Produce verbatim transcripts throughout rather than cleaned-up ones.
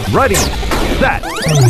Ready, set,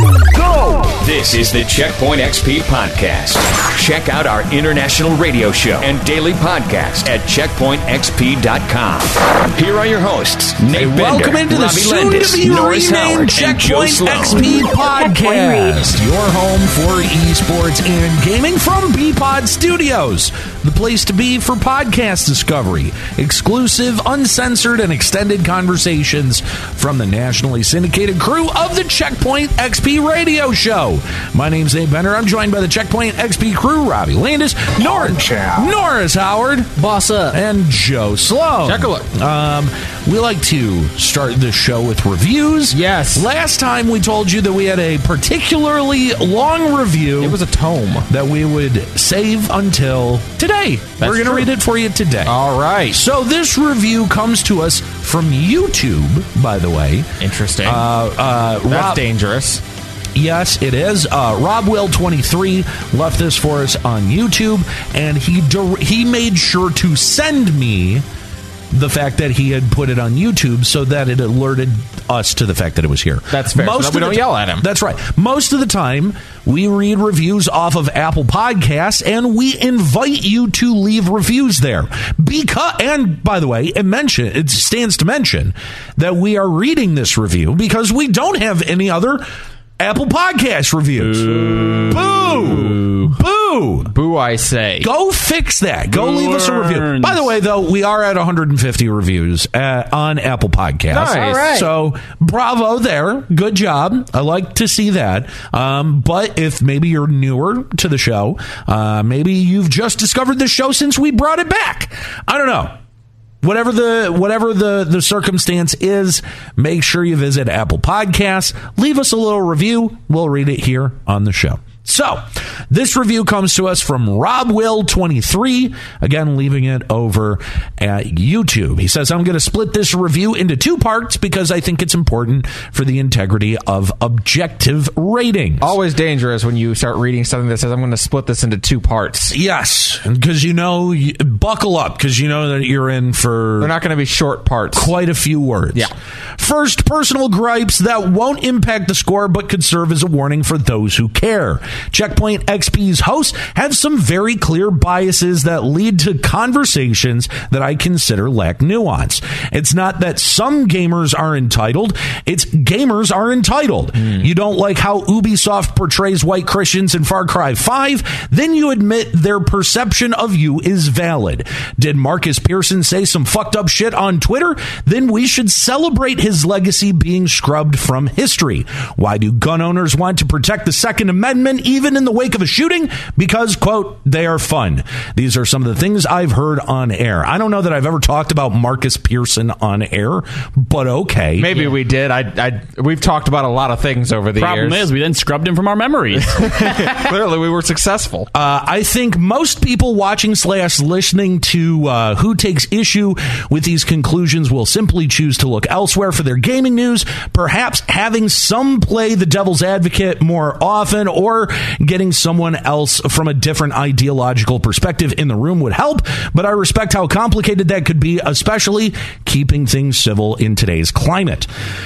go! This is the Checkpoint X P Podcast. Check out our international radio show and daily podcast at checkpoint x p dot com. Here are your hosts, Nate hey, Bender, welcome into the Robbie Landis, soon-to-be Norris Howard, renamed and Joe Checkpoint Sloan. X P Podcast, your home for esports and gaming from B-Pod Studios, the place to be for podcast discovery, exclusive, uncensored, and extended conversations from the nationally syndicated crew of the Checkpoint X P radio show. My name's Nate Bender. I'm joined by the Checkpoint X P crew, Robbie Landis, Norris, Norris Howard, Boss up, and Joe Sloan. Check a look. Um, we like to start the show with reviews. Yes. Last time we told you that we had a particularly long review. It was a tome that we would save until today. That's We're going to true. read it for you today. All right. So this review comes to us from YouTube, by the way. Interesting. Uh, uh, That's Rob, dangerous. Yes, it is. Uh, Rob Will twenty-three left this for us on YouTube, and he di- he made sure to send me the fact that he had put it on YouTube so that it alerted us to the fact that it was here. That's fair. Most so that of we the don't t- yell at him. That's right. Most of the time, we read reviews off of Apple Podcasts, and we invite you to leave reviews there. Because, and by the way, it mention it stands to mention that we are reading this review because we don't have any other Apple Podcast reviews. Boo! Boo! Boo! Boo, I say. Go fix that. Go leave us a review. By the way, though, we are at one hundred fifty reviews uh, on Apple Podcasts. Nice. All right. So, bravo there. Good job. I like to see that. Um, but if maybe you're newer to the show, uh, maybe you've just discovered the show since we brought it back. I don't know. Whatever the whatever the, the circumstance is, make sure you visit Apple Podcasts. Leave us a little review. We'll read it here on the show. So, this review comes to us from Rob Will twenty-three, again, leaving it over at YouTube. He says, I'm going to split this review into two parts because I think it's important for the integrity of objective ratings. Always dangerous when you start reading something that says, I'm going to split this into two parts. Yes, because you know, you, buckle up, because you know that you're in for... They're not going to be short parts. Quite a few words. Yeah. First, personal gripes that won't impact the score but could serve as a warning for those who care. Checkpoint X P's hosts have some very clear biases that lead to conversations that I consider lack nuance. It's not that some gamers are entitled, it's gamers are entitled. Mm. You don't like how Ubisoft portrays white Christians in Far Cry five, then you admit their perception of you is valid. Did Marcus Pearson say some fucked up shit on Twitter? Then we should celebrate his legacy being scrubbed from history. Why do gun owners want to protect the Second Amendment even in the wake of a shooting? Because, quote, they are fun. These are some of the things I've heard on air. I don't know that I've ever talked about Marcus Pearson on air, but okay. Maybe yeah. we did. I, I, we've talked about a lot of things over the Problem years. Problem is, we then scrubbed him from our memories. Clearly, we were successful. Uh, I think most people watching slash listening to uh, who takes issue with these conclusions will simply choose to look elsewhere for their gaming news, perhaps having some play the devil's advocate more often, or getting someone else from a different ideological perspective in the room would help, but I respect how complicated that could be, especially keeping things civil in today's climate.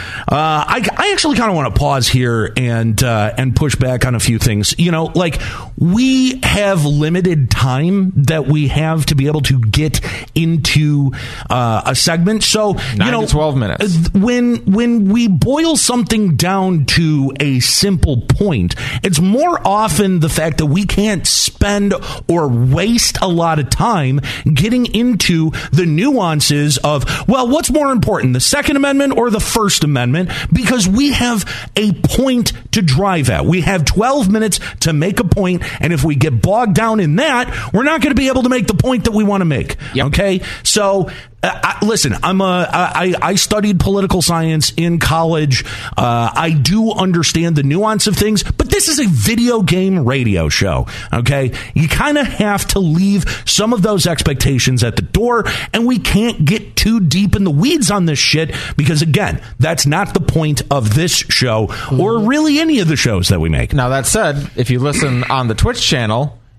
Uh, I, I actually kind of want to pause here and uh, and push back on a few things. You know, like, we have limited time that we have to be able to get into uh, a segment. So, Nine you know, to twelve minutes. When when we boil something down to a simple point, it's more often the fact that we can't spend or waste a lot of time getting into the nuances of, well, what's more important, the Second Amendment or the First Amendment? Because we have a point to drive at. We have twelve minutes to make a point, and if we get bogged down in that, we're not going to be able to make the point that we want to make. Yep. Okay? So, uh, I, listen, I'm a, I, I studied political science in college. Uh, I do understand the nuance of things, but this is a video game radio show, okay? You kind of have to leave some of those expectations at the door, and we can't get too deep in the weeds on this shit because, again, that's not the point of this show or really any of the shows that we make. Now, that said, if you listen on the Twitch channel,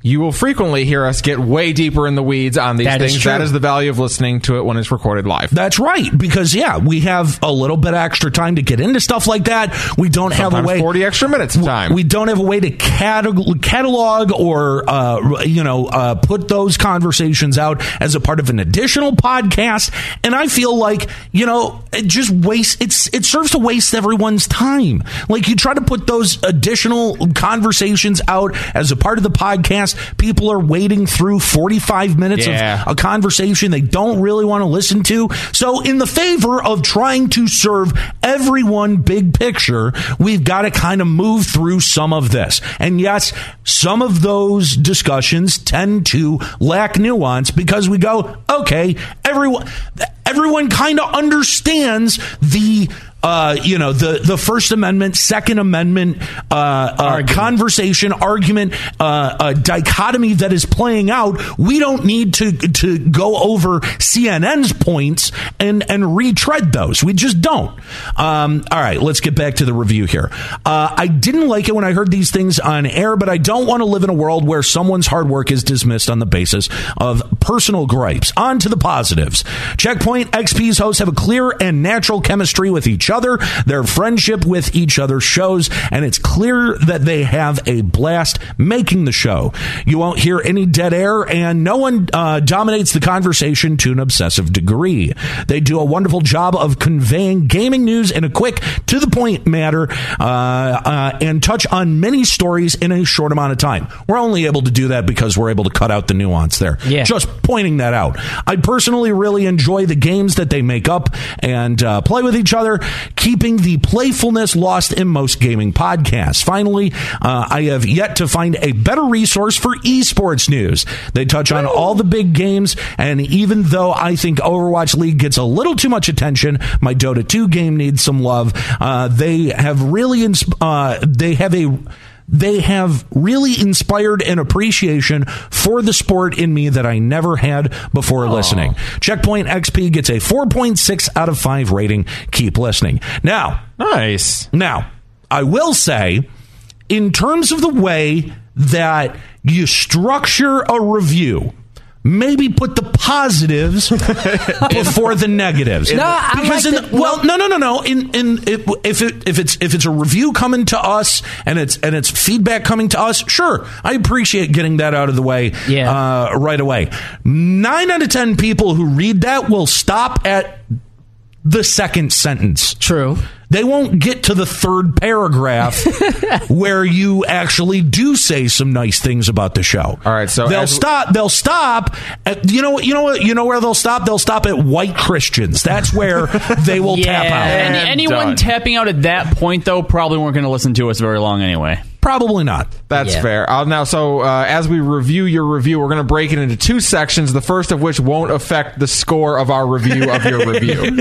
you will frequently hear us get way deeper in the weeds on these That is things. true. That is the value of listening to it when it's recorded live. That's right, because yeah, we have a little bit extra time to get into stuff like that. We don't have a Sometimes way forty extra minutes of time. We don't have a way to catalog, catalog or uh, you know uh, put those conversations out as a part of an additional podcast. And I feel like you know it just wastes. It's it serves to waste everyone's time. Like you try to put those additional conversations out as a part of the podcast. People are wading through forty-five minutes Yeah. of a conversation they don't really want to listen to. So in the favor of trying to serve everyone big picture, we've got to kind of move through some of this. And yes, some of those discussions tend to lack nuance because we go, okay, everyone everyone kind of understands the Uh, you know, the, the First Amendment, Second Amendment uh, uh, conversation, argument, uh, uh, dichotomy that is playing out. We don't need to to go over C N N's points and, and retread those. We just don't. Um, all right, let's get back to the review here. Uh, I didn't like it when I heard these things on air, but I don't want to live in a world where someone's hard work is dismissed on the basis of personal gripes. On to the positives. Checkpoint X P's hosts have a clear and natural chemistry with each other. Other. Their friendship with each other shows, and it's clear that they have a blast making the show. You won't hear any dead air, and no one uh, dominates the conversation to an obsessive degree. They do a wonderful job of conveying gaming news in a quick, to-the-point manner, uh, uh, and touch on many stories in a short amount of time. We're only able to do that because we're able to cut out the nuance there. Yeah. Just pointing that out. I personally really enjoy the games that they make up and uh, play with each other, keeping the playfulness lost in most gaming podcasts. Finally, uh, I have yet to find a better resource for esports news. They touch on all the big games, and even though I think Overwatch League gets a little too much attention, my Dota two game needs some love. Uh, they have really, insp- uh, they have a They have really inspired an appreciation for the sport in me that I never had before listening. Checkpoint X P gets a four point six out of five rating. Keep listening. Now, Nice. now, I will say, in terms of the way that you structure a review, maybe put the positives before the negatives. No, I because like in the- the, well, no, no, no, no. In in it, if it if it's if it's a review coming to us and it's and it's feedback coming to us, sure, I appreciate getting that out of the way. Yeah. Uh, right away. Nine out of ten people who read that will stop at the second sentence. True. They won't get to the third paragraph where you actually do say some nice things about the show. All right, so they'll as- stop. They'll stop. At, you know what? You know what? You know where they'll stop? They'll stop at white Christians. That's where they will Yeah. tap out. Any, And anyone done. tapping out at that point, though, probably weren't going to listen to us very long anyway. Probably not. That's Yeah. fair. Uh, now, so uh, as we review your review, we're going to break it into two sections, the first of which won't affect the score of our review of your review.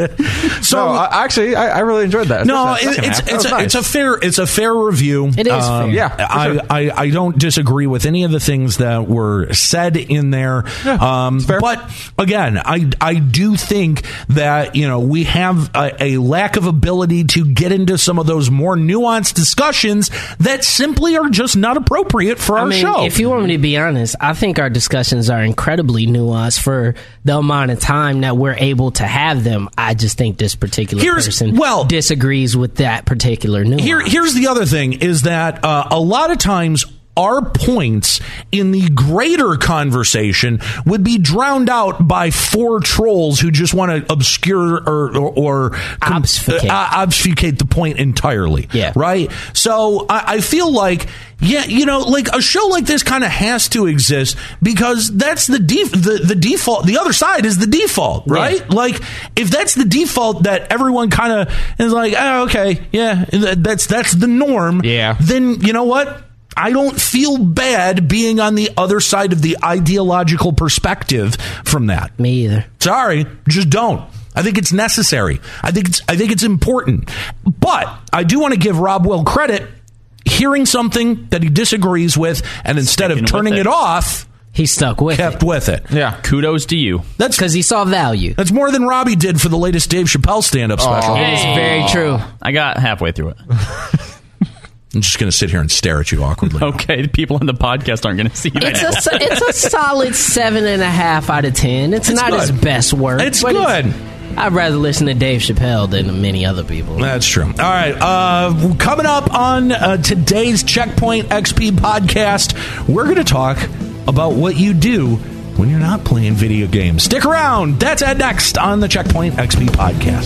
So no, uh, actually, I, I really enjoyed that. no, Especially that it, second it's half. That it's was a, nice. it's a fair it's a fair review. It is fair. Yeah, for I, sure. I I don't disagree with any of the things that were said in there. um, fair. but again, I I do think that you know we have a, a lack of ability to get into some of those more nuanced discussions that simply are just not appropriate for our I mean, show. if you want me to be honest, I think our discussions are incredibly nuanced for the amount of time that we're able to have them. I just think this particular Here's- person well- disagrees with that particular nuance. Here, here's the other thing is that uh, a lot of times our points in the greater conversation would be drowned out by four trolls who just want to obscure or, or, or com- Obfuscate. uh, obfuscate the point entirely. Yeah. Right? So I, I feel like, yeah, you know, like a show like this kind of has to exist because that's the, def- the the default. The other side is the default, right? Yeah. Like if that's the default that everyone kind of is like, oh, okay, yeah, that's that's the norm. Yeah. Then you know what? I don't feel bad being on the other side of the ideological perspective from that. Me either. Sorry, just don't. I think it's necessary. I think it's I think it's important. But I do want to give Rob Will credit. Hearing something that he disagrees with, and instead Sticking of turning with it. it. off, He stuck with kept it with it. yeah. Kudos to you. That's because he saw value. that's more than Robbie did for the latest Dave Chappelle stand-up special. It is very true. I got halfway through it. I'm just going to sit here and stare at you awkwardly. Okay, the people on the podcast aren't going to see that. It's a, it's a solid seven and a half out of ten. It's, It's not good. his best work. It's but good. I'd rather listen to Dave Chappelle than many other people. That's true. All right. Uh, coming up on uh, today's Checkpoint X P podcast, we're going to talk about what you do when you're not playing video games. Stick around. That's at next on the Checkpoint X P podcast.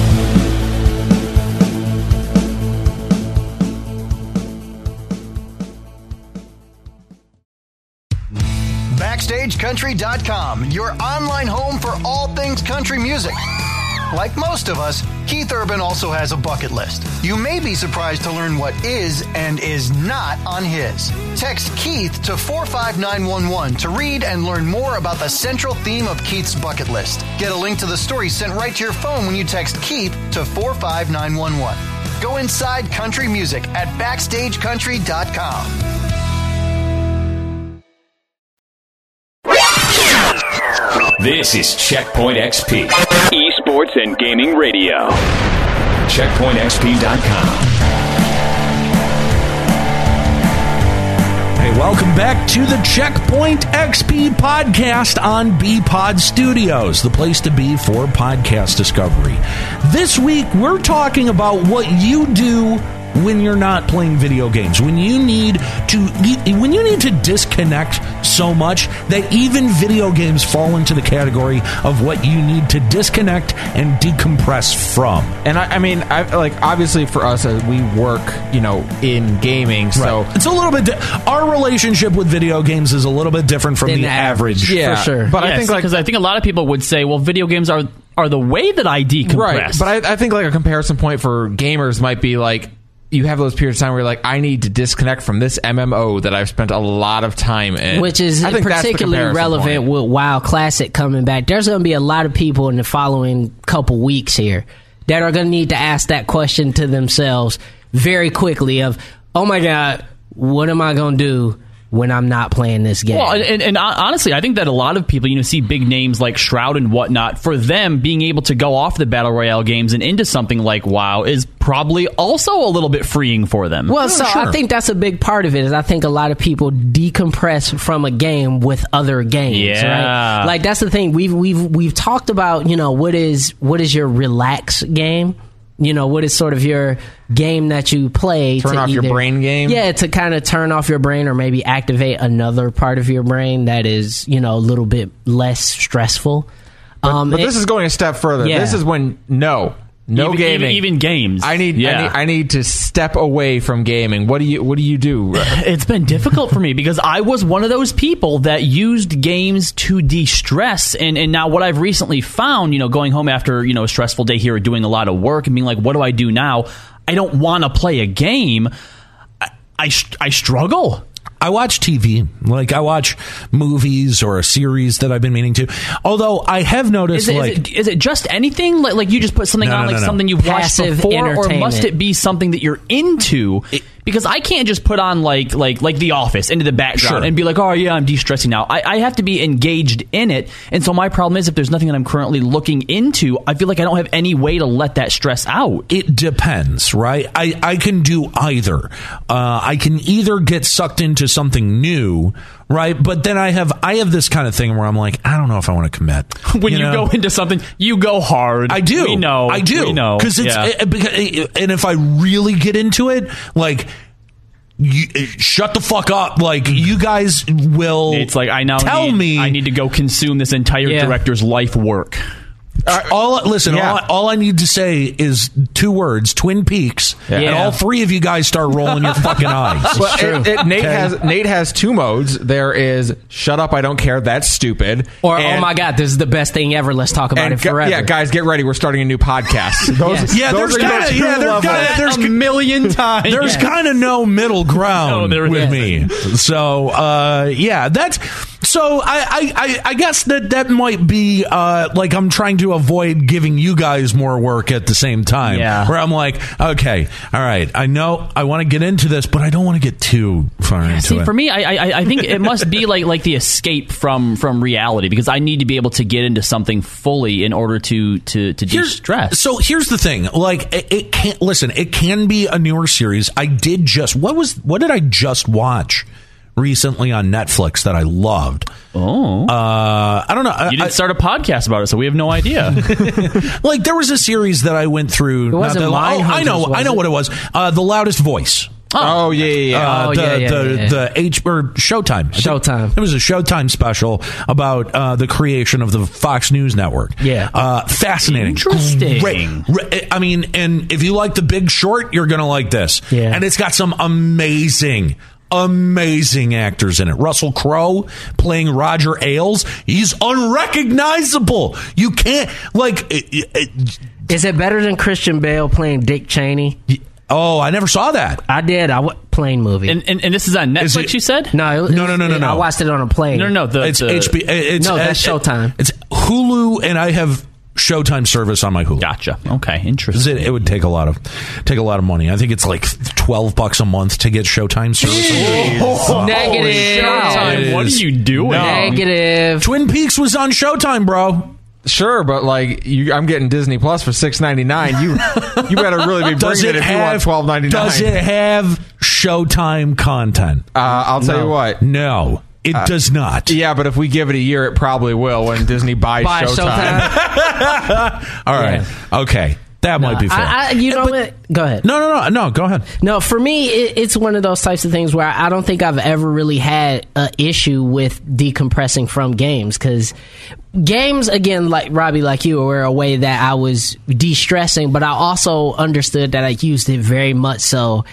Backstage Country dot com, your online home for all things country music. Like most of us, Keith Urban also has a bucket list. You may be surprised to learn what is and is not on his. Text Keith to four five nine one one to read and learn more about the central theme of Keith's bucket list. Get a link to the story sent right to your phone when you text Keith to four five nine one one. Go inside country music at Backstage Country dot com. This is Checkpoint X P, esports and gaming radio. checkpoint x p dot com. Hey, welcome back to the Checkpoint X P podcast on B Pod Studios, the place to be for podcast discovery. This week, we're talking about what you do when you're not playing video games, when you need to when you need to disconnect so much that even video games fall into the category of what you need to disconnect and decompress from. And I, I mean, I, like obviously for us, uh, we work, you know, in gaming, so Right. It's a little bit. Di- our relationship with video games is a little bit different from Than the the average. yeah, for sure. But I Yes, think like because I think a lot of people would say, well, video games are are the way that I decompress. right, but I, I think like a comparison point for gamers might be like, you have those periods of time where you're like, I need to disconnect from this M M O that I've spent a lot of time in. Which is I think that's the particularly comparison relevant point. with WoW Classic coming back. There's going to be a lot of people in the following couple weeks here that are going to need to ask that question to themselves very quickly of, oh my God, what am I going to do when I'm not playing this game? Well, and, and, and honestly, I think that a lot of people, you know, see big names like Shroud and whatnot. For them, being able to go off the Battle Royale games and into something like WoW is probably also a little bit freeing for them. Well, so sure. I think that's a big part of it. Is I think a lot of people decompress from a game with other games. Yeah. Right? Like that's the thing. We've we've we've talked about. You know, what is what is your relax game? You know, what is sort of your game that you play? Turn to off your either- brain game? Yeah, to kind of turn off your brain or maybe activate another part of your brain that is, you know, a little bit less stressful. Um, But it- this is going a step further. Yeah. This is when no, no even, gaming, even, even games. I need, yeah. I need, I need to step away from gaming. What do you, what do you do? It's been difficult for me because I was one of those people that used games to de-stress, and, and now what I've recently found, you know, going home after, you know, a stressful day here, doing a lot of work, and being like, what do I do now? I don't want to play a game. I, I, I struggle. I watch T V, like I watch movies or a series that I've been meaning to. Although I have noticed, Is it, like, is, it, is it just anything? Like, like you just put something No, on, no, like no, no. something you've Passive watched before, or entertainment. must it be something that you're into? Because I can't just put on like like like The Office into the background Sure. and be like, oh yeah, I'm de-stressing now. I, I have to be engaged in it, and so my problem is if there's nothing that I'm currently looking into, I feel like I don't have any way to let that stress out. it depends, right? I, I can do either. Uh, I can either get sucked into something new, right? But then I have I have this kind of thing where I'm like, I don't know if I want to commit. When you, know? go into something, you go hard. I do. We know. I do. We know. Because it's Yeah. it- because, and if I really get into it, like, you, shut the fuck up. Like, you guys will. It's like I now tell need, me. I need to go consume this entire Yeah. director's life work. all listen. Yeah. All, all I need to say is two words: Twin Peaks, and Yeah. all three of you guys start rolling your fucking eyes. Well, it, it, Nate Okay. has Nate has two modes. There is shut up, I don't care. That's stupid. or And- oh my God, this is the best thing ever. Let's talk about and it gu- forever. yeah, guys, get ready. We're starting a new podcast. Those, Yes. Yeah, those there's are your kinda- two yeah, there's levels. kinda- there's- a million times. There's Yeah. kind of no middle ground No, there with isn't. me. So, uh, yeah, that's so I, I, I, I guess that that might be uh, like I'm trying to avoid giving you guys more work at the same time. Yeah. Where I'm like, okay, all right, I know I want to get into this, but I don't want to get too far into See, it. for me, I, I I think it must be like like the escape from from reality, because I need to be able to get into something fully in order to to to Here's- de-stress. So here's the thing, like it, it can't listen. It can be a newer series. I did just what was what did I just watch recently on Netflix that I loved? Oh, Uh, I don't know. I- you didn't I- start a podcast about it, so we have no idea. like there was a series that I went through. It wasn't not that- oh, I know, Mindhunters, was I know it? what it was. Uh, the Loudest Voice. Oh, yeah, yeah, yeah. Uh, Oh, the, yeah, yeah, the, yeah, yeah. the H or Showtime. I think Showtime. It was a Showtime special about uh, the creation of the Fox News Network. Yeah. uh, fascinating. Interesting. Great. Re- I mean, and if you like The Big Short, you're gonna like this. Yeah. and it's got some amazing. Amazing actors in it. Russell Crowe playing Roger Ailes. He's unrecognizable. You can't like. It, it, Is it better than Christian Bale playing Dick Cheney? oh, I never saw that. I did. I w- plane movie. and, and and this is on Is Netflix. it- You said no, it, No, no, no, no, I no. watched it on a plane. no, no, no. The, It's the, H B O. It's, No, that's uh, Showtime. It's Hulu, and I have Showtime service on my Hulu. Gotcha. Okay, 'Cause interesting. It, it would take a lot of take a lot of money. I think it's like twelve bucks a month to get Showtime service. Negative. Showtime, what are you doing? Negative. Twin Peaks was on Showtime, bro. Sure, but like you, I'm getting Disney Plus for six ninety-nine. You you better really be Does bringing it it if you have want twelve ninety-nine. Does it have Showtime content? Uh, I'll tell you what. No, it does not. Yeah, but if we give it a year, it probably will when Disney buys By Showtime. Showtime. All right. Okay. That might be fair. I, I, you know what? Go ahead. no, no, no, no. Go ahead. No, for me, it, it's one of those types of things where I don't think I've ever really had an issue with decompressing from games, because games, again, like Robbie, like you, were a way that I was de-stressing, but I also understood that I used it very much so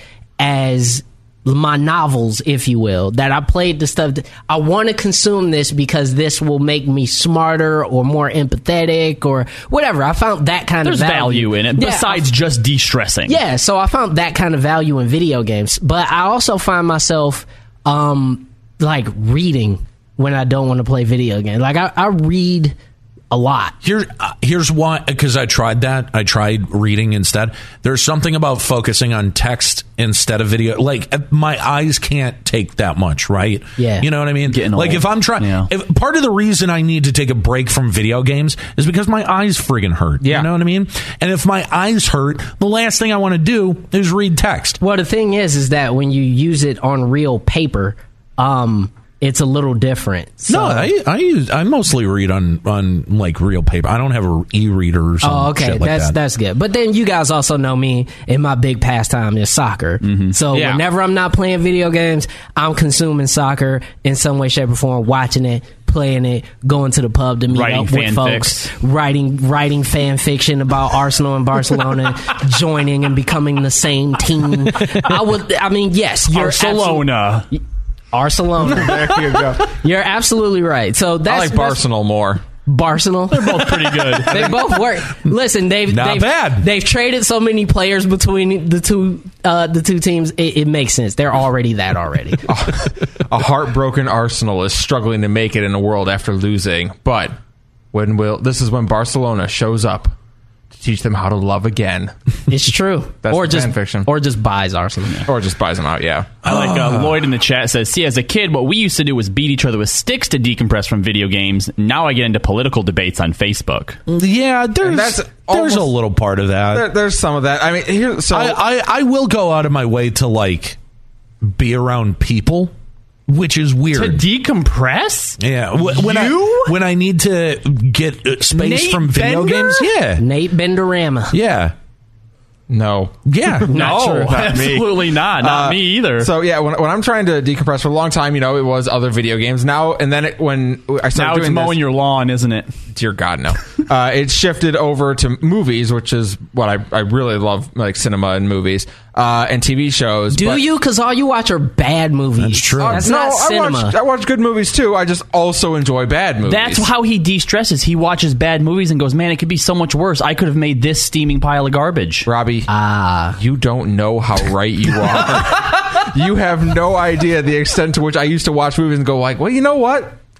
as my novels, if you will, that I played the stuff that I want to consume this because this will make me smarter or more empathetic or whatever. I found that kind There's of value, value in it, Yeah, besides just de-stressing. yeah, so I found that kind of value in video games. But I also find myself um, like reading when I don't want to play video games. Like I, I read a lot. Here, uh, here's why. Because I tried that. I tried reading instead. There's something about focusing on text instead of video. Like uh, my eyes can't take that much, right? Yeah. You know what I mean? Getting like old. if I'm trying, Yeah. if part of the reason I need to take a break from video games is because my eyes friggin' hurt. Yeah. You know what I mean? And if my eyes hurt, the last thing I want to do is read text. Well, the thing is, is that when you use it on real paper, um, it's a little different. So, no, I I use I mostly read on on like real paper. I don't have a e-reader or some Oh, okay, shit like that's that. that's good. But then you guys also know me, and my big pastime is soccer. Mm-hmm. So Yeah. whenever I'm not playing video games, I'm consuming soccer in some way, shape, or form, watching it, playing it, going to the pub to meet Writing up with fanfics. folks, writing writing fan fiction about Arsenal and Barcelona, joining and becoming the same team. I would. I mean, yes, you're Barcelona. absolute- Barcelona. There you go. You're absolutely right. So that's I like that's- Barcelona more. Barcelona. They're both pretty good. They both work. Listen, they've Not they've, bad. they've traded so many players between the two uh, the two teams. It, it makes sense. They're already that already. A heartbroken Arsenal is struggling to make it in the world after losing, but when will this is when Barcelona shows up to teach them how to love again, It's true. That's or the just fan fiction. or just buys Arsenal. or just buys them out. Yeah, I like uh, Lloyd in the chat says, see, as a kid, what we used to do was beat each other with sticks to decompress from video games. Now I get into political debates on Facebook. Yeah, there's And that's there's a almost- little part of that. there, there's some of that. I mean, here, so I, I I will go out of my way to like be around people, which is weird. To decompress? yeah, w- when You? I when I need to get uh, space Nate from video Bender? games, yeah, Nate Benderama. yeah, no. yeah. No, true, not me. absolutely not. Not Uh, me either. So yeah, when, when I'm trying to decompress for a long time, you know, it was other video games. Now and then, it, when I started now doing it's mowing this, your lawn, isn't it? dear God, no. uh, it shifted over to movies, which is what I, I really love, like cinema and movies uh, and T V shows. Do but- you? Because all you watch are bad movies. That's true. Uh, That's no, not I cinema. watch, I watch good movies too. I just also enjoy bad movies. That's how he de-stresses. He watches bad movies and goes, man, it could be so much worse. I could have made this steaming pile of garbage. Robbie, Ah. you don't know how right you are. You have no idea the extent to which I used to watch movies and go like, well, you know what?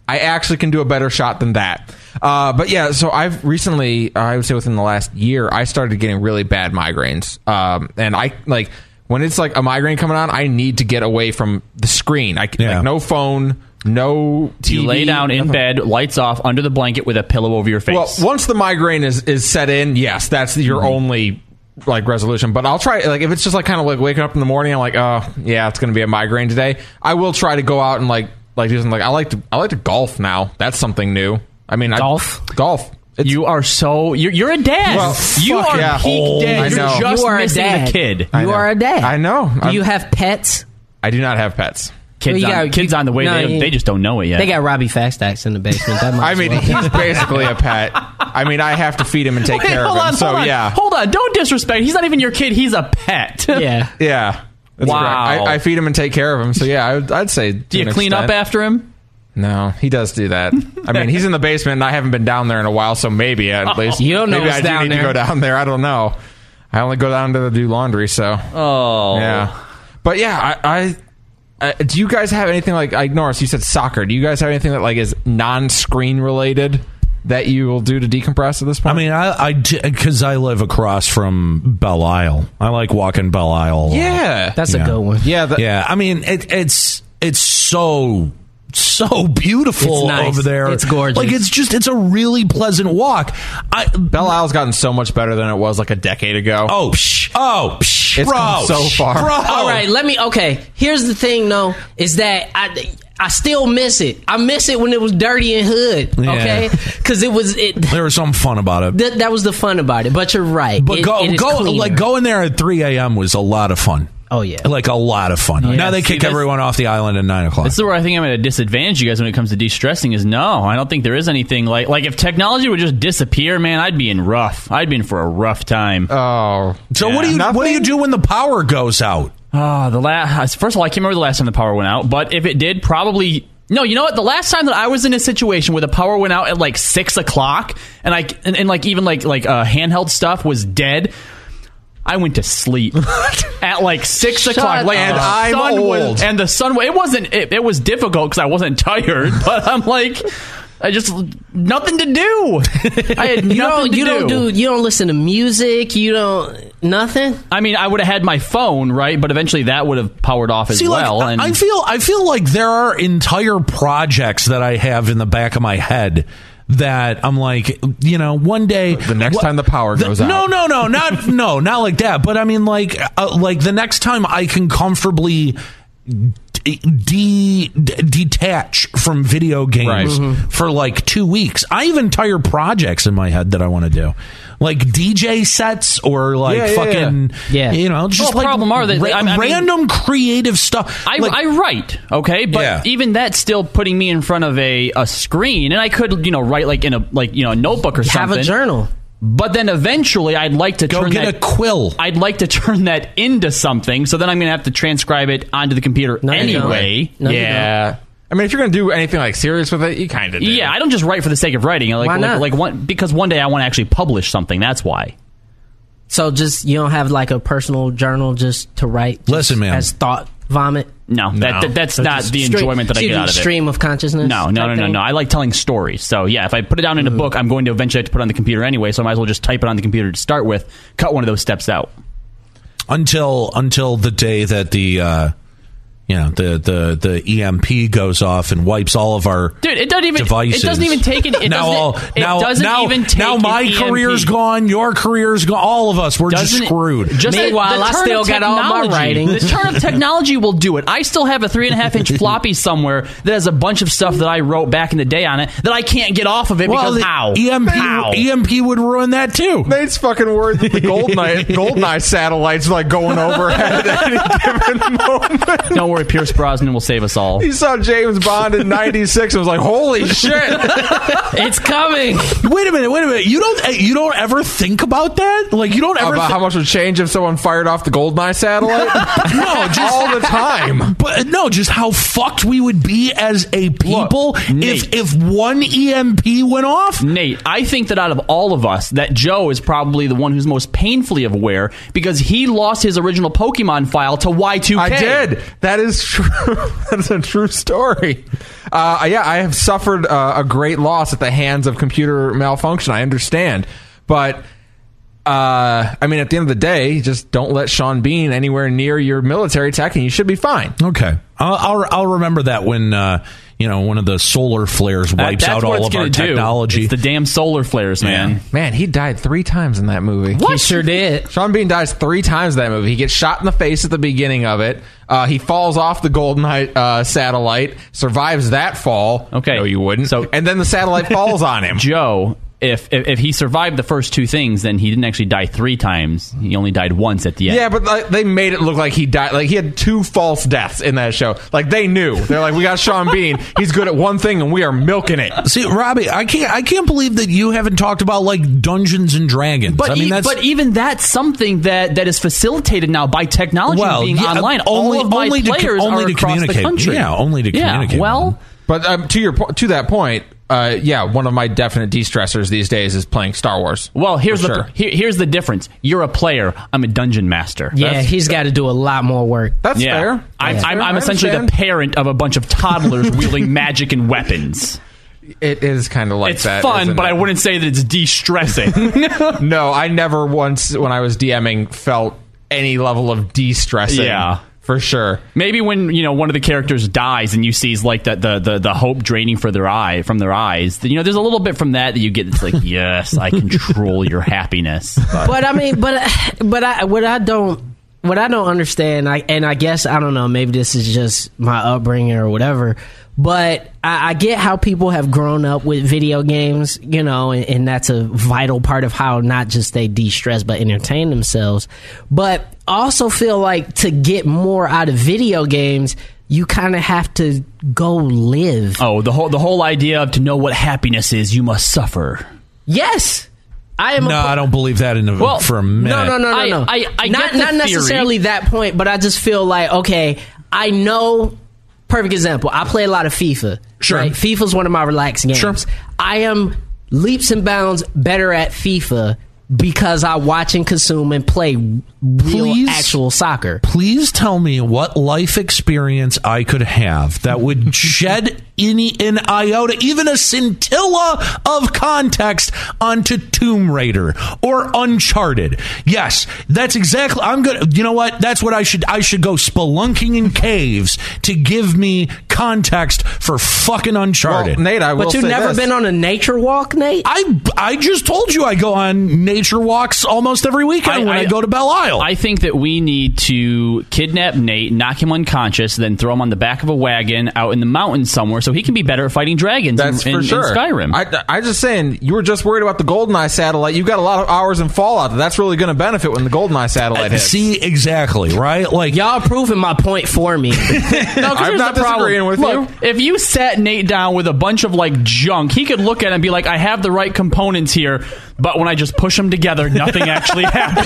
I actually can do a better shot than that. Uh, but yeah, so I've recently, I would say within the last year, I started getting really bad migraines. Um, and I like when it's like a migraine coming on, I need to get away from the screen. I Yeah. like no phone, no T V. You lay down in nothing. bed, lights off, under the blanket with a pillow over your face. Well, once the migraine is, is set in, yes, that's your Mm-hmm. only like resolution. But I'll try, like, if it's just like kind of like waking up in the morning, I'm like, oh yeah, it's going to be a migraine today. I will try to go out and like like do something. Like I like to I like to golf now. That's something new. I mean, Golf? I, golf. It's, you are so you're, you're a dad. Well, you fuck are yeah. peak Oh, dad. I You're know. just You are a missing dad. the kid. I You know. are a dad. I know. Do I'm- you have pets? I do not have pets. Kids, Well, you on, got- kids you- on the way. no, they, you- they just don't know it yet. They got Robbie Fastacks in the basement. That might I as mean, well. he's basically a pet. I mean, I have to feed him and take Wait, care hold of him. on, so hold on, yeah, hold on. Don't disrespect. He's not even your kid. He's a pet. yeah. yeah. That's Wow. correct. I, I feed him and take care of him. So yeah, I would, I'd say. Do you clean up after him? No, he does do that. I mean, he's in the basement, and I haven't been down there in a while, so maybe at least You don't know maybe what's I do down need there. to go down there. I don't know. I only go down to do laundry, so Oh, yeah. But yeah, I, I uh, do you guys have anything like? Like Norris, you said soccer. Do you guys have anything that like is non-screen related that you will do to decompress at this point? I mean, I, I, because I live across from Belle Isle. I like walking Belle Isle. yeah, That's Yeah. a good one. yeah, the, Yeah, I mean, it, it's it's so so beautiful It's nice. over there. It's gorgeous. Like it's just it's a really pleasant walk. I Belle Isle's gotten so much better than it was like a decade ago. oh psh, oh psh, It's bro, come so far. bro. All right, let me. Okay, here's the thing, though, is that I I still miss it. I miss it when it was dirty and hood. Yeah. Okay, because it was it. There was something fun about it. Th- that was the fun about it. But you're right. But It- go it is go cleaner. like going there at three a.m. was a lot of fun. Oh yeah. Like a lot of fun. Now they See, kick that's- everyone off the island at nine o'clock. This is where I think I'm at a disadvantage, you guys, when it comes to de-stressing. Is no, I don't think there is anything like like if technology would just disappear, man, I'd be in rough. I'd be in for a rough time. Oh, So Yeah. what do you what do you Nothing? do when the power goes out? Ah, the last. First of all, I can't remember the last time the power went out, but if it did, probably. No, you know what? The last time that I was in a situation where the power went out at like six o'clock, and I and, and like even like like uh, handheld stuff was dead. I went to sleep at like six Shut o'clock. Like up. the I'm sun was- old. and the sun. It wasn't. It, it was difficult because I wasn't tired, but I'm like, I just nothing to do. I had nothing You don't. to You do. don't do. You don't listen to music. You don't. Nothing. I mean, I would have had my phone, right? But eventually, that would have powered off as See, well. like, and I I feel I feel like there are entire projects that I have in the back of my head that I'm like, you know, one day The next wha- time the power the- goes out. No, no, no, not no, not like that. But I mean, like, uh, like the next time I can comfortably de- de- detach from video games Right. Mm-hmm. for like two weeks. I have entire projects in my head that I want to do, like D J sets or like Yeah, yeah, fucking, yeah. you know, just Well, like problem are that- ra- I mean- random creative stuff. I, Like- I write, okay, but Yeah. even that's still putting me in front of a, a screen, and I could, you know, write like in a like you know a notebook or Have something. a journal. But then eventually, I'd like to Go turn get that. a quill. I'd like to turn that into something. So then I'm going to have to transcribe it onto the computer No, you don't. anyway. No, you yeah. I mean, if you're gonna do anything like serious with it, you kind of do. Yeah, I don't just write for the sake of writing. Like, Why like, not? like one because one day I want to actually publish something. That's why. So just you don't have like a personal journal just to write. Just Listen, man. as thought vomit. No, That, that that's That's not just the Stream- enjoyment that I so you get do out of it. Stream of consciousness. No, no, no, type no, thing? no. I like telling stories. So yeah, if I put it down in a book, I'm going to eventually have to put it on the computer anyway. So I might as well just type it on the computer to start with. Cut one of those steps out. until until the day that the uh, you know the, the the E M P goes off and wipes all of our Dude, it doesn't even. devices. It doesn't even take it. It now, doesn't, all, it now, doesn't now, even take now my an E M P. career's gone. Your career's gone. All of us, we're just Doesn't it- screwed. Just the- Meanwhile, the I turn still of got all my technology- writing. The turn of technology will do it. I still have a three and a half inch floppy somewhere that has a bunch of stuff that I wrote back in the day on it that I can't get off of it well, because the how? E M P How? E M P would ruin that too. Nate's fucking worried that the Goldeneye, Goldeneye satellites like going overhead at any given moment. Don't worry, Pierce Brosnan will save us all. He saw James Bond in ninety-six and was like, holy shit. It's coming. Wait a minute, wait a minute. You don't you don't ever think about that? Like you don't ever About thi- how much would change if someone fired off the Goldeneye satellite? no, just all the time. But no, just how fucked we would be as a people Look, if Nate. if one E M P went off. Nate, I think that out of all of us, that Joe is probably the one who's most painfully aware because he lost his original Pokemon file to Y two K. I did. That is is true. That's a true story. Uh, yeah, I have suffered uh, a great loss at the hands of computer malfunction. I understand. But, uh, I mean, at the end of the day, just don't let Sean Bean anywhere near your military tech and you should be fine. Okay. I'll, I'll, I'll remember that when, uh, you know, one of the solar flares wipes That- out that's what all it's of our gonna do. technology. It's the damn solar flares, man. Man, he died three times in that movie. He sure did. Sean Bean dies three times in that movie. He gets shot in the face at the beginning of it. Uh, he falls off the GoldenEye uh, satellite, survives that fall. Okay. No, you wouldn't. So- and then the satellite falls on him. Joe, if, if if he survived the first two things, then he didn't actually die three times. He only died once at the end. Yeah, but like, they made it look like he died. Like he had two false deaths in that show. Like they knew. They're like, we got Sean Bean. He's good at one thing, and we are milking it. See, Robbie, I can't I can't believe that you haven't talked about like Dungeons and Dragons. But, I mean, e- that's but even that's something that, that is facilitated now by technology well, being yeah, online. Only, All of my only to, players only are to across communicate. the country. Yeah, only to Yeah, communicate. well, But um, to your po- to that point, uh, yeah, one of my definite de-stressors these days is playing Star Wars. well, here's For the sure. here, here's the difference. You're a player. I'm a dungeon master. Yeah, That's- he's got to do a lot more work. That's Yeah, fair. I'm, That's I'm, fair. I'm I essentially the understand. parent of a bunch of toddlers wielding magic and weapons. It is kind of like It's that. fun, isn't but it? I wouldn't say that it's de-stressing. No, I never once, when I was DMing, felt any level of de-stressing. Yeah. For sure. Maybe when, you know, one of the characters dies and you see like the, the, the, the hope draining for their eye from their eyes, you know, there's a little bit from that that you get. It's like, yes, I control your happiness. But, But I mean, but but I what I don't what I don't understand, I and I guess I don't know, maybe this is just my upbringing or whatever. But I, I get how people have grown up with video games, you know, and, and that's a vital part of how not just they de-stress but entertain themselves. But I also feel like to get more out of video games, you kind of have to go live. oh, the whole the whole idea of to know what happiness is, you must suffer. Yes. I am no, a, I don't believe that in a, Well, for a minute. No, no, no, no, I- no. I- I not get the not theory. necessarily that point, but I just feel like okay, I know. Perfect example. I play a lot of FIFA. Sure. Right? FIFA's one of my relaxed games. Sure. I am leaps and bounds better at FIFA because I watch and consume and play real Please? actual soccer. Please tell me what life experience I could have that would shed any an iota, even a scintilla of context onto Tomb Raider or Uncharted. Yes, that's exactly. I'm gonna. You know what? That's what I should. I should go spelunking in caves to give me context for fucking Uncharted. Well, Nate, I will But you've say never this. been on a nature walk, Nate? I I just told you I go on nature walks almost every weekend when I, go to Belle Isle. I think that we need to kidnap Nate, knock him unconscious, then throw him on the back of a wagon out in the mountains somewhere so he can be better at fighting dragons That's in, for in, sure. in Skyrim. I, I just saying, you were just worried about the GoldenEye satellite. You got a lot of hours in Fallout. That's really going to benefit when the GoldenEye satellite hits. See, exactly, right? Like, Y'all proving my point for me. No, 'cause I'm here's not the problem. disagreeing with Look, you. if you sat Nate down with a bunch of like junk, he could look at it and be like, I have the right components here, but when I just push them together, nothing actually happens.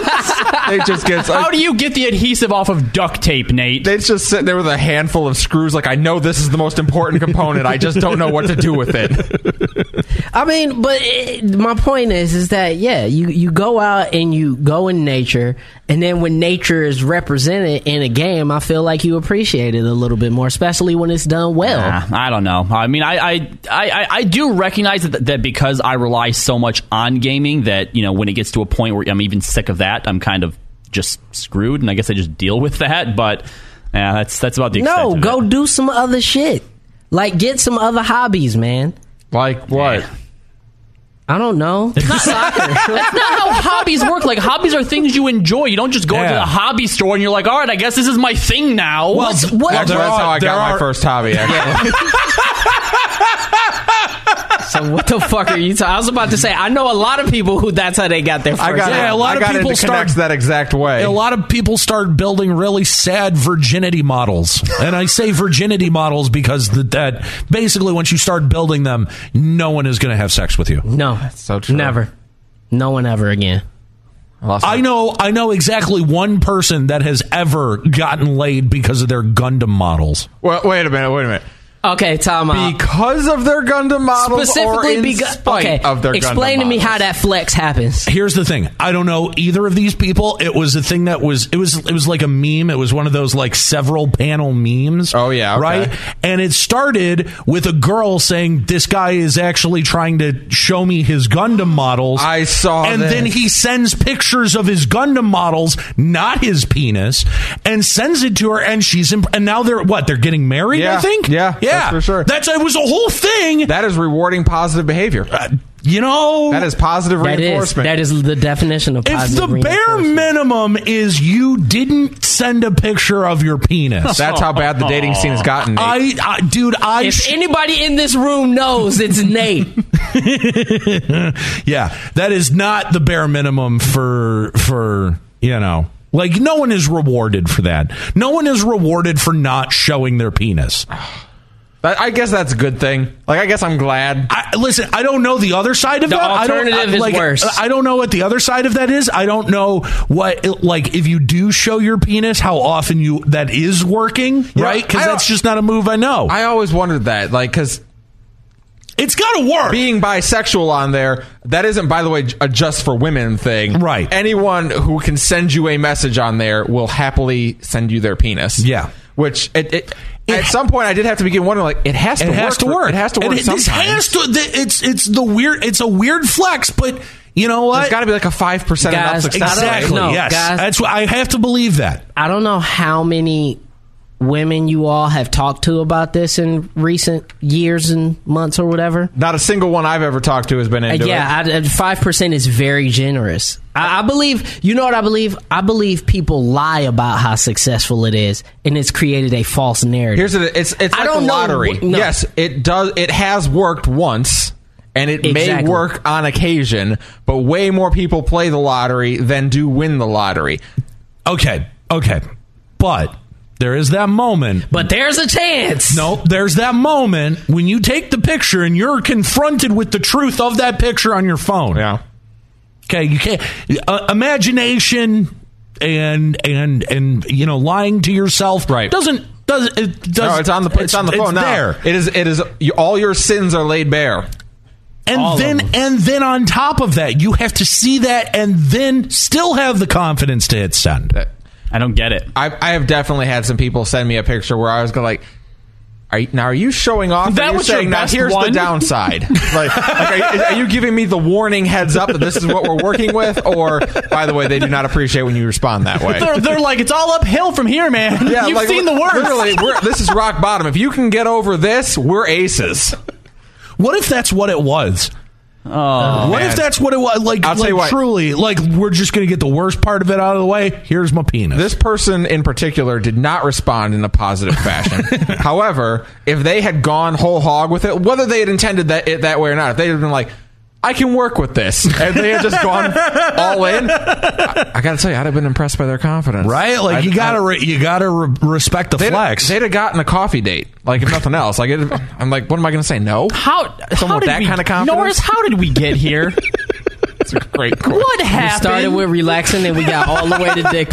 It just gets. How do you get the adhesive off of duct tape, Nate? Nate's just sitting there with a handful of screws. Like, I know this is the most important component. I just don't know what to do with it. I mean, but it, my point is, is that yeah, you you go out and you go in nature, and then when nature is represented in a game, I feel like you appreciate it a little bit more, especially when it's done well. Nah, I don't know. I mean, I I, I, I do recognize that, that because I rely so much on gaming that, you know, when it gets to a point where I'm even sick of that, I'm kind of just screwed, and I guess I just deal with that. But yeah, that's that's about the extent No, of go it. do some other shit. Like get some other hobbies, man. Like what? Yeah. I don't know. That's not how hobbies work. Like, hobbies are things you enjoy. You don't just go into Yeah. the hobby store and you're like, all right, I guess this is my thing now. What's- what? That's, there that's are- how I there got are- my first hobby, actually. So what the fuck are you talking? I was about to say I know a lot of people who that's how they got their first. I got, Yeah, a lot I of got people into start- Connects that exact way. a lot of people start building really sad virginity models. And I say virginity models because the, that basically once you start building them, no one is going to have sex with you. No, so true. never. No one ever again. lost I my- know I know exactly one person that has ever gotten laid because of their Gundam models. Well, wait a minute. Wait a minute. Okay, time out. Because of their Gundam models, Specifically, or in because spite okay, of their explain Gundam to me models? how that flex happens. Here's the thing. I don't know either of these people. It was a thing that was it was it was like a meme. It was one of those like several panel memes. Oh, yeah, okay. Right? And it started with a girl saying this guy is actually trying to show me his Gundam models. I saw And this. then he sends pictures of his Gundam models, not his penis, and sends it to her, and she's imp- and now they're what? They're getting married, Yeah. I think? Yeah, Yeah. that's for sure. That's it was a whole thing. That is rewarding positive behavior. Uh, you know, That is positive That is reinforcement. that is the definition of if positive the bare reinforcement. minimum is you didn't send a picture of your penis, That's how bad the dating scene has gotten, Nate. I, I, dude, I, If sh- anybody in this room knows, it's Nate. yeah, that is not the bare minimum for for you know, like no one is rewarded for that. No one is rewarded for not showing their penis. I I guess that's a good thing. Like, I guess I'm glad. I, listen, I don't know the other side of The that. alternative I don't, I, is like, worse. I don't know what the other side of that is. I don't know what, like, if you do show your penis, how often you that is working, Yeah, right? Because I don't- that's just not a move I know. I always wondered that, like, because it's got to work. being bisexual on there, that isn't, by the way, a just for women thing. Right. Anyone who can send you a message on there will happily send you their penis. Yeah. Which, it, it, It at ha- some point, I did have to begin wondering, like, it has to it work. has to for- work. It has to work And it, sometimes. this has to. th- It's it's the weird. It's a weird flex, but you know what? There's got to be like a five percent enough Guys, success rate. exactly. No, yes, guys. that's what I have to believe that. I don't know how many women you all have talked to about this in recent years and months or whatever. Not a single one I've ever talked to has been Uh, into it. yeah, five percent is very generous. I, I believe. You know what I believe? I believe people lie about how successful it is, and it's created a false narrative. Here's the, it's it's I like don't the know lottery. wh- no. Yes, it does. It has worked once, and it may Exactly. work on occasion. But way more people play the lottery than do win the lottery. Okay, okay, but there is that moment. But there's a chance. No, there's that moment when you take the picture and you're confronted with the truth of that picture on your phone. Yeah. Okay, you can't uh, imagination and and and you know lying to yourself Right. doesn't does it does No, it's on the it's, on the phone now. there. It is it is you, all your sins are laid bare. And All of then them. and then on top of that, you have to see that and then still have the confidence to hit send. I don't get it. I I have definitely had some people send me a picture where I was going like, Are you, now, are you showing off? That Are you was your saying, now best here's one? the downside. like, like are, you, are you giving me the warning heads up that this is what we're working with? Or, by the way, they do not appreciate when you respond that way. They're, they're like, it's all uphill from here, man. Yeah, You've like, seen the worst. Literally, we're, this is rock bottom. If you can get over this, we're aces. What if that's what it was? Oh, What man. if that's what it was? Like, I'll tell like you what. truly, like we're just going to get the worst part of it out of the way. Here's my penis. This person in particular did not respond in a positive fashion. However, if they had gone whole hog with it, whether they had intended that it that way or not, if they had been like, I can work with this, and they had just gone all in, I, I got to tell you, I'd have been impressed by their confidence. right? Like I'd- you gotta I'd- re- you gotta re- respect the They'd, flex. they'd have gotten a coffee date, like if nothing else. Like it, I'm like, what am I going to say? No. how, Someone how with did that we, kind of confidence? Norris, how did we get here? It's a great question. What We happened? started with relaxing, and we got all the way to dick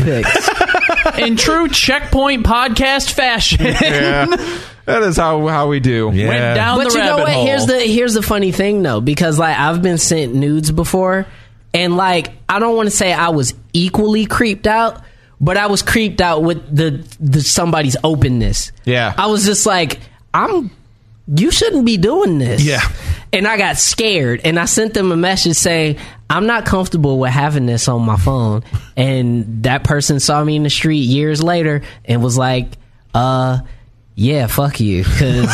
pics. In true Checkpoint podcast fashion. Yeah, that is how how we do. Yeah. Went down But the you know rabbit what? hole. Here's the here's the funny thing though, because like I've been sent nudes before, and like I don't want to say I was equally creeped out, but I was creeped out with the the somebody's openness. Yeah. I was just like, I'm. You shouldn't be doing this. Yeah. And I got scared, and I sent them a message saying, I'm not comfortable with having this on my phone. And that person saw me in the street years later and was like, uh, yeah, fuck you. Because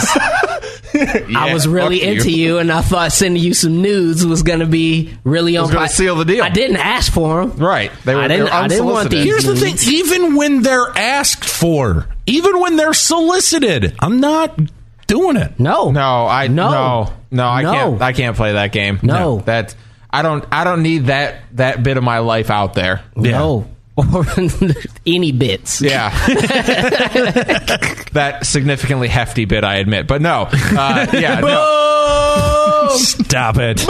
I was really fuck you. into you, and I thought sending you some nudes was going to be really on was gonna fi- seal the deal. I didn't ask for them. Right. They were, I they didn't- were I didn't want unsolicited. these. Here's the thing: nudes. even when they're asked for, even when they're solicited, I'm not doing it. No. No, I No. no no, I No. can't. I can't play that game. No. that I don't. I don't need that that bit of my life out there. No. Or any bits. Yeah, that significantly hefty bit, I admit. But no, uh, yeah, no. Stop it.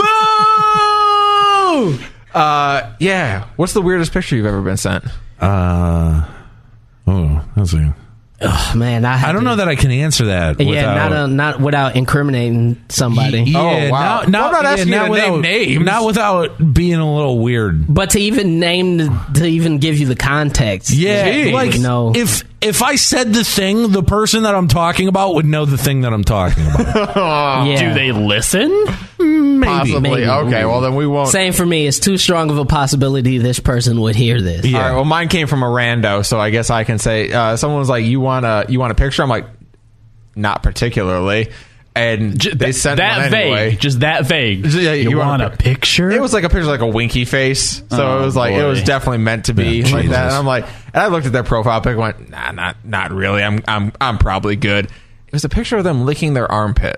Uh, yeah. What's the weirdest picture you've ever been sent? Uh, oh, let's see. Oh, man, I, I don't to, know that I can answer that. Yeah, without, not uh, not without incriminating somebody. Yeah, Oh, wow. Not, not, Well, I'm not asking yeah, you not to without, name names. Not without being a little weird. But to even name, the, to even give you the context, Yeah, you like know, if if I said the thing, the person that I'm talking about would know the thing that I'm talking about. yeah. Do they listen? Maybe. Possibly. maybe. Okay, well, then we won't. Same for me. It's too strong of a possibility this person would hear this. Yeah. All right, well, mine came from a rando, so I guess I can say uh, someone was like, "You want a you want a picture?" I'm like, "Not particularly," and J- they that- sent that one anyway. vague. Just that vague. Yeah, you, you want, want a picture? It was like a picture, like a winky face. So Oh, it was like it boy. was definitely meant to be Yeah, like that. And Jesus. I'm like, and I looked at their profile pic, and went, "Nah, not not really. I'm I'm I'm probably good." It was a picture of them licking their armpit.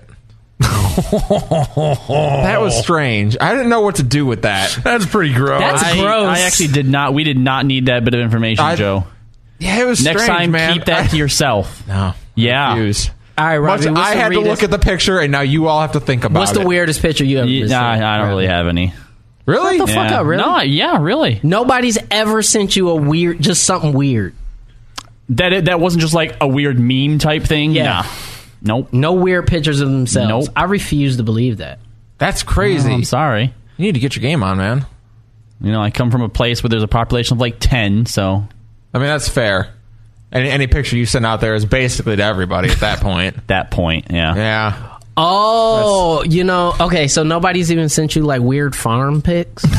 That was strange. I didn't know what to do with that. That's pretty gross. That's I, gross. I actually did not. We did not need that bit of information, I- Joe. Yeah, it was Next strange, time, man. keep that to yourself. No, Yeah. refuse. All right, Robbie. Much- What's I the had to weirdest- look at the picture, and now you all have to think about What's it. the weirdest picture you ever Yeah, seen? nah, I don't really have any. Really? Shut the fuck Yeah. up, really? No, yeah, really. Nobody's ever sent you a weird, just something weird. That it, that wasn't just like a weird meme type thing. Yeah. Nah. Nope. No weird pictures of themselves. Nope. I refuse to believe that. That's crazy. I'm sorry. You need to get your game on, man. You know, I come from a place where there's a population of like ten, so I mean, that's fair. Any, any picture you send out there is basically to everybody at that point. that point, yeah. Yeah. Oh, you know, okay, so nobody's even sent you like weird farm pics? No,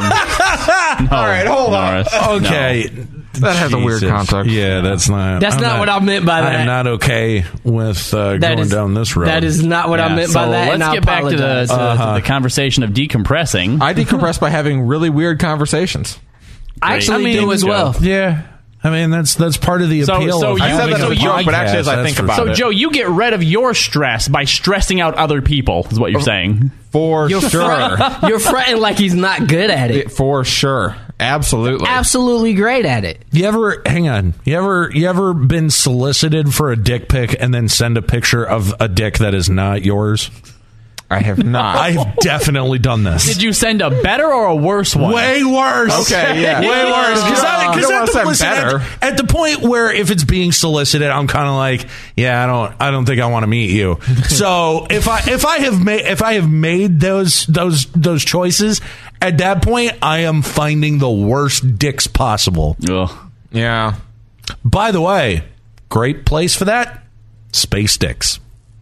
All right, hold on. Norris. Okay. That has a weird Jesus. context. Yeah, that's not. That's I'm not what I meant by that. I'm not okay with uh, That going is- down this road. That is not what I Yeah, meant so by that. let's and I get back to the, apologize. to, the- Uh-huh. to the conversation of decompressing. I decompress by having really weird conversations. I actually I mean, do as Joe. well. Yeah. I mean, that's that's part of the So- appeal. so of you- I said having that as a a joke, but actually, as I podcast, think that's about for so, it. Joe, you get rid of your stress by stressing out other people, is what you're saying. For You're, sure. front- you're fronting like he's not good at it. It- For sure. Absolutely. Absolutely great at it. You ever hang on? You ever you ever been solicited for a dick pic and then send a picture of a dick that is not yours? I have not. I've definitely done this. Did you send a better or a worse one? Way worse. Okay, yeah. Way worse. Because Uh, you don't wanna send better. at, at the point where if it's being solicited, I'm kind of like, yeah, I don't, I don't think I want to meet you. So if I if I have made if I have made those those those choices, at that point, I am finding the worst dicks possible. Ugh. Yeah. By the way, great place for that. Space Dicks.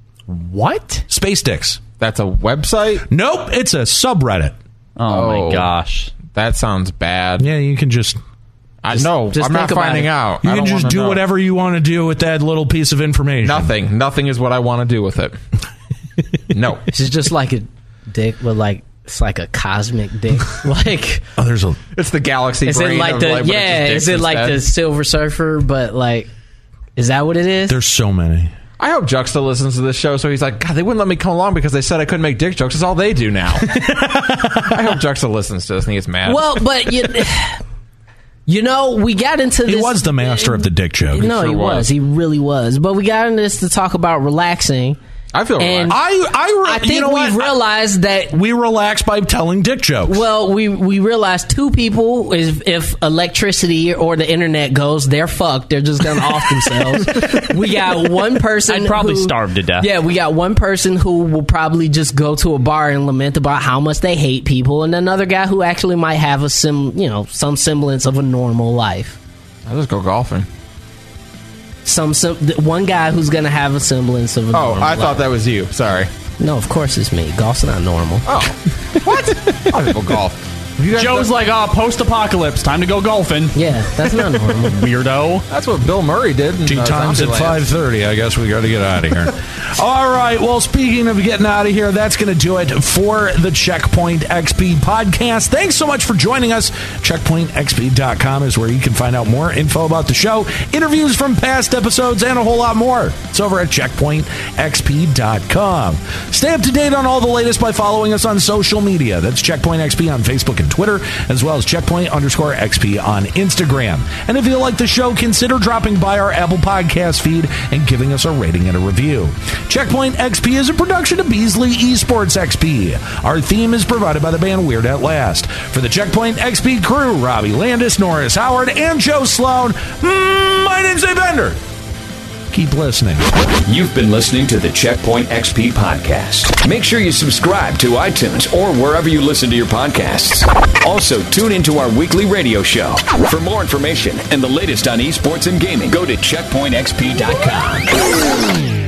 What? Space Dicks. That's a website? Nope, it's a subreddit. Oh, Oh. my gosh. That sounds bad. Yeah, you can just I know. just I'm not think about finding it. out. you I can don't just wanna do know. whatever you want to do with that little piece of information. Nothing. Nothing is what I want to do with it. No. It's just like a dick with like, it's like a cosmic dick. Like, Oh, there's a It's the galaxy is brain it like of the, like, but it's yeah, just is it dicks like instead. the Silver Surfer, but like, is that what it is? there's so many. I hope Juxta listens to this show, so he's like, God, they wouldn't let me come along because they said I couldn't make dick jokes. That's all they do now. I hope Juxta listens to this and he gets mad. Well, but you, you know, we got into this. He was the master of the dick joke. No, sure he was. was. He really was. But we got into this to talk about relaxing. I feel and relaxed. I, I, re- I think you know we what? realized that. we relax by telling dick jokes. Well, we we realized two people is if electricity or the internet goes, they're fucked. They're just gonna off themselves. We got one person. I'd probably who- starve to death. Yeah, we got one person who will probably just go to a bar and lament about how much they hate people, and another guy who actually might have a sim, you know, some semblance of a normal life. I'll just go golfing. Some, some th- one guy who's gonna have a semblance of a Oh, normal I thought life. that was you. Sorry. No, of course it's me. Golf's not normal. Oh. What? I'll just go golf. You guys Joe's know- like, oh, post-apocalypse. Time to go golfing. Yeah, that's not normal. Weirdo. That's what Bill Murray did. In, Tea uh, time's at Zombieland. five thirty. I guess we got to get out of here. All right. Well, speaking of getting out of here, that's going to do it for the Checkpoint X P podcast. Thanks so much for joining us. checkpoint x p dot com is where you can find out more info about the show, interviews from past episodes, and a whole lot more. It's over at checkpoint x p dot com. Stay up to date on all the latest by following us on social media. That's Checkpoint X P on Facebook and Twitter, as well as Checkpoint underscore X P on Instagram. And if you like the show, consider dropping by our Apple Podcast feed and giving us a rating and a review. Checkpoint X P is a production of Beasley Esports X P. Our theme is provided by the band Weird at Last. For the Checkpoint X P crew, Robbie Landis, Norris Howard, and Joe Sloan, mm, my name's Dave Bender. Keep listening. You've been listening to the Checkpoint X P podcast. Make sure you subscribe to iTunes or wherever you listen to your podcasts. Also, tune into our weekly radio show. For more information and the latest on esports and gaming, go to checkpoint x p dot com.